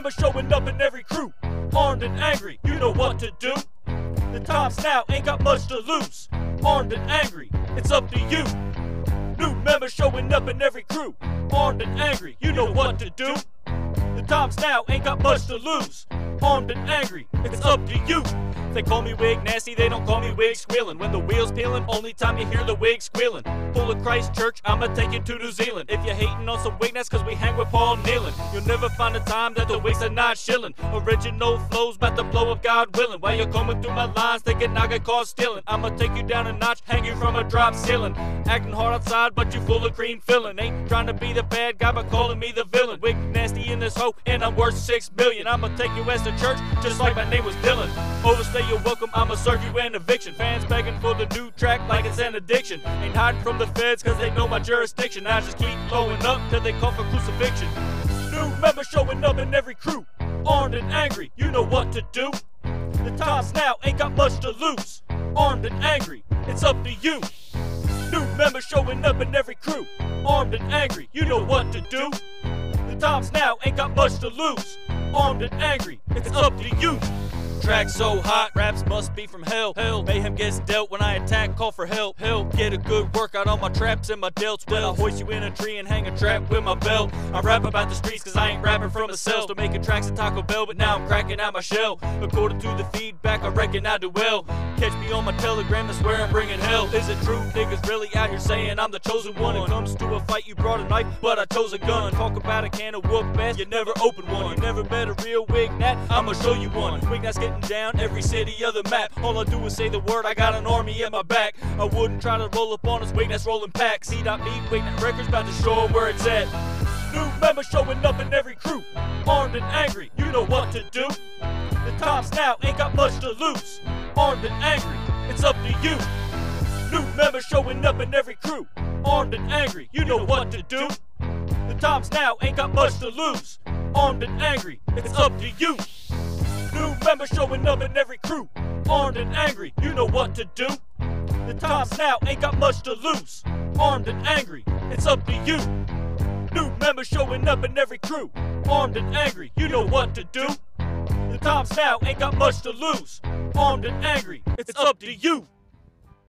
members showing up in every crew, armed and angry, you know what to do. The times now ain't got much to lose, armed and angry, it's up to you. New members showing up in every crew, armed and angry, you know what to do. The times now ain't got much to lose, armed and angry, it's up to you. They call me wig nasty, they don't call me wig squealing. When the wheel's peeling, only time you hear the wig squealing. Full of Christ Church, I'ma take you to New Zealand. If you're hating on some wig nets, cause we hang with Paul kneeling, you'll never find a time that the wigs are not shilling. Original flows, bout to blow up, God willing. While you're combing through my lines, thinking I get caught stealing, I'ma take you down a notch, hang you from a drop ceiling. Acting hard outside, but you full of cream filling. Ain't trying to be the bad guy, but calling me the villain. Wig nasty in this hoe, and I'm worth 6 million. I'ma take you as to church, just like my name was Dylan. Overstay you're welcome, I'ma serve you an eviction. Fans begging for the new track like it's an addiction. Ain't hiding from the feds cause they know my jurisdiction. I just keep blowing up till they call for crucifixion. New members showing up in every crew, armed and angry, you know what to do. The times now ain't got much to lose, armed and angry, it's up to you. New members showing up in every crew, armed and angry, you know what to do. The times now ain't got much to lose, armed and angry, it's up to you. Track so hot, raps must be from hell. Mayhem gets dealt when I attack, call for help. Get a good workout on my traps and my delts. When I hoist you in a tree and hang a trap with my belt. I rap about the streets cause I ain't rapping from the cells. Still making tracks at Taco Bell, but now I'm cracking out my shell. According to the feedback, I reckon I do well. Catch me on my telegram, I swear I'm bringing hell. Is it true niggas really out here saying I'm the chosen one? It comes to a fight, you brought a knife, but I chose a gun. Talk about a can of whoop ass, you never opened one. You never met a real wig nat, I'ma show you one. Wig nat's getting down every city of the map. All I do is say the word, I got an army at my back. I wouldn't try to roll up on us, wig nat's rolling packs. C.me, wig nat records, about to show 'em where it's at. New members showing up in every crew, armed and angry, you know what to do. The times now ain't got much to lose, armed and angry, it's up to you. New members showing up in every crew, armed and angry, you know what to do. The times now ain't got much to lose, armed and angry, it's up to you. New members showing up in every crew, armed and angry, you know what to do. The times now ain't got much to lose, armed and angry, it's up to you. New members showing up in every crew, armed and angry, you know what to do. The times now ain't got much to lose, armed and angry, it's up to you.